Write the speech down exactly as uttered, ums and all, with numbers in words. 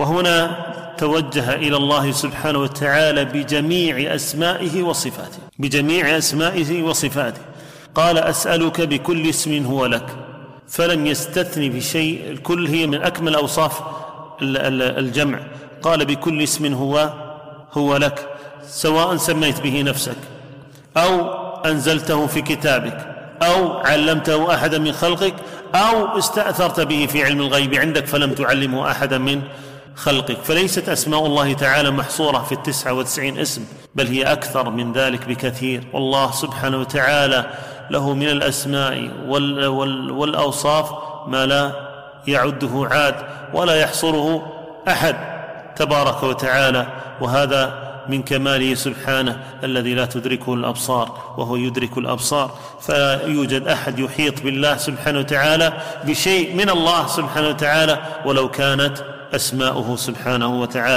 وهنا توجه إلى الله سبحانه وتعالى بجميع أسمائه وصفاته بجميع أسمائه وصفاته قال أسألك بكل اسم هو لك، فلم يستثني بشيء، الكل هي من أكمل أوصاف الجمع. قال بكل اسم هو هو لك، سواء سميت به نفسك أو أنزلته في كتابك أو علمته أحدا من خلقك أو استأثرت به في علم الغيب عندك فلم تعلمه أحدا من خلقك. فليست أسماء الله تعالى محصورة في التسعة وتسعين اسم، بل هي أكثر من ذلك بكثير. والله سبحانه وتعالى له من الأسماء والأوصاف ما لا يعده عاد ولا يحصره أحد تبارك وتعالى، وهذا من كماله سبحانه الذي لا تدركه الأبصار وهو يدرك الأبصار. فيوجد أحد يحيط بالله سبحانه وتعالى بشيء من الله سبحانه وتعالى ولو كانت أسماؤه سبحانه وتعالى.